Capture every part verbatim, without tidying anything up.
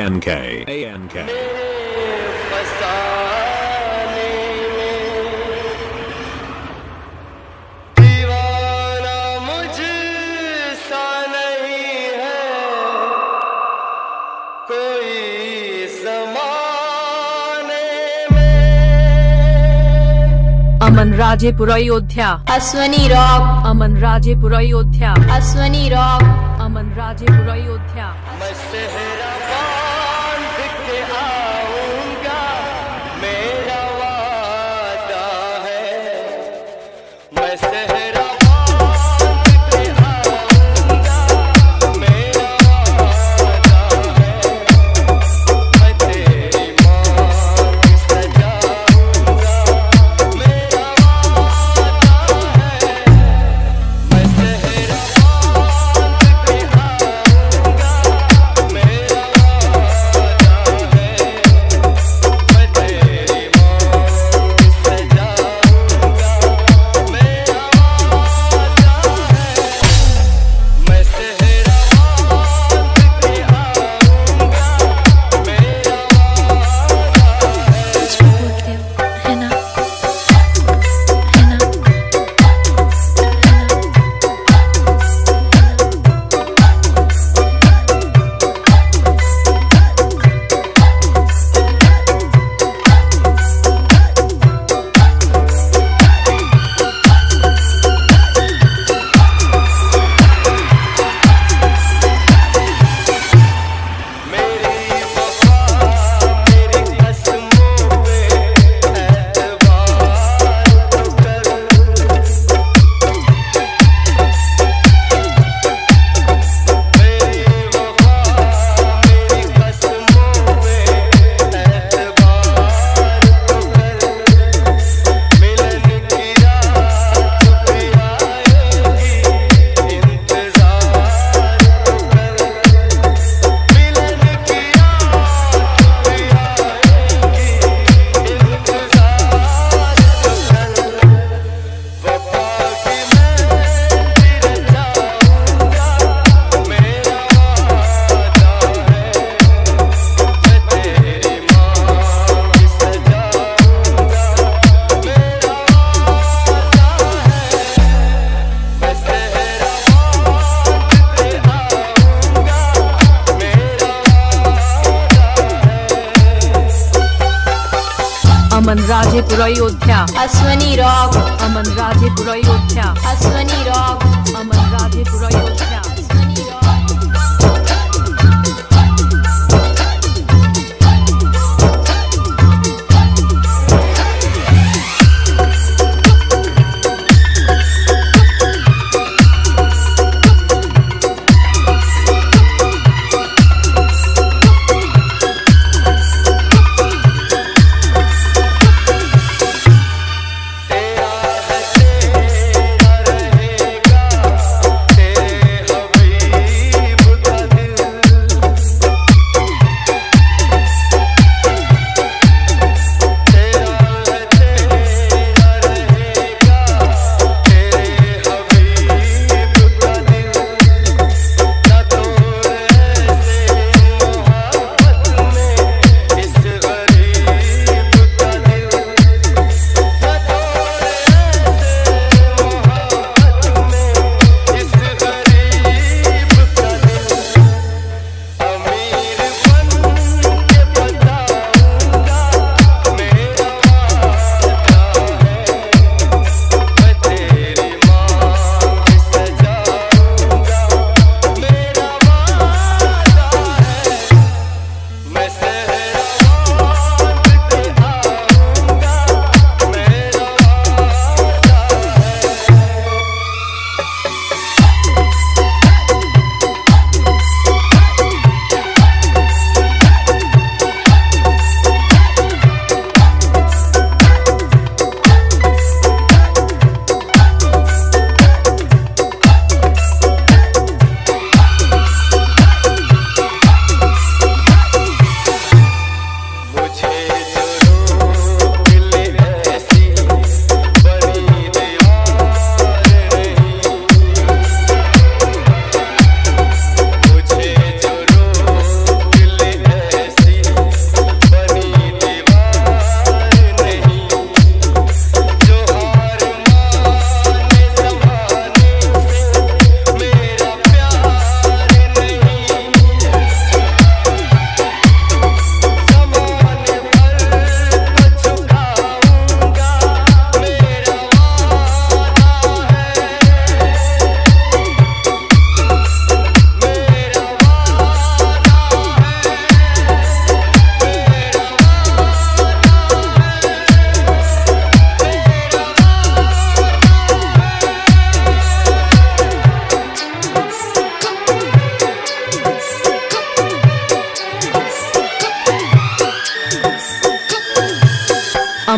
N K A N K दीवाना मुझसा नहीं है कोई ज़माने में। अमन राजेपुर अयोध्या। अश्वनी रॉक। अमन राजेपुर अयोध्या। अश्वनी रॉक। अमन राजेपुर अयोध्या। मैं सेहरा बांध के आऊंगा मेरा वादा है। मैं सेहरा बांध के आऊंगा मेरा वादा है। मैं तेरी मांग सजाऊंगा मेरा वादा है। मैं सेहरा बांध के आऊंगा मेरा वादा है। मैं तेरी मांग सजाऊंगा मेरा वादा है। मैं सेहरा बांध के आऊंगा मेरा वादा है। कुछ भी बोलते हो है ना, है ना, है ना। मेरी वफा मेरी कसमों पे एतबार तो कर। मेरी वफा मेरी कसमों पे एतबार तो कर। मिलन की रात भी आएगी इंतजार तो कर। मिलन की रात भी आएगी इंतजार तो कर। वफा की मेहंदी रचाऊंगा मेरा वादा है। मैं तेरी मांग सजाऊंगा मेरा वादा है। मैं सेहरा बांध के आऊंगा मेरा वादा है। Aman Rajepur Ayodhya. Ashwani rock. Aman Rajepur Ayodhya. Ashwani rock. Aman Rajepur Ayodhya. Ashwani rock. तेरा है तेरा रहेगा तेरे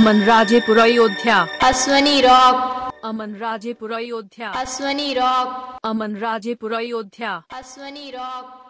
Aman Rajepur Ayodhya. Ashwani rock, Aman Rajepur Ayodhya. Ashwani rock, Aman Rajepur Ayodhya. Ashwani rock.